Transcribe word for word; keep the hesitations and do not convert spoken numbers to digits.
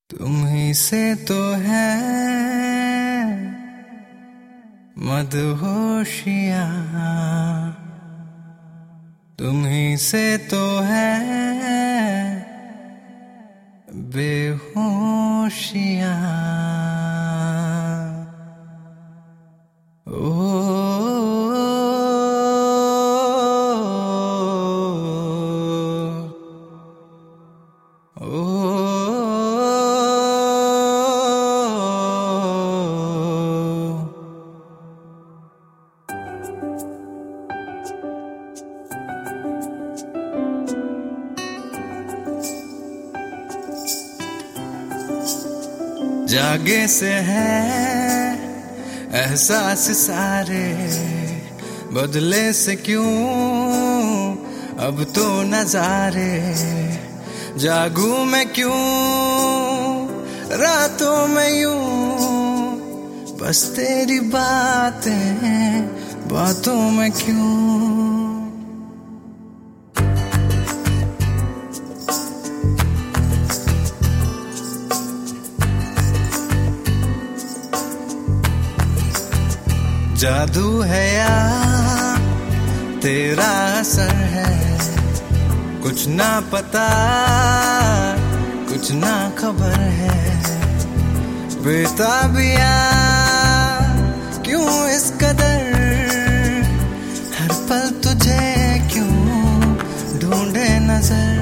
तुम्ही से तो है मदहोशियाँ, तुम्ही से तो है बेहोशियाँ। ओ जागे से है एहसास सारे, बदले से क्यों अब तो नजारे। जागू मैं क्यों रातों में यूं, बस तेरी बातें बातों में क्यों। जादू है या तेरा असर है, कुछ ना पता कुछ ना खबर है। बेताबिया क्यों इस कदर, हर पल तुझे क्यों ढूंढे नजर।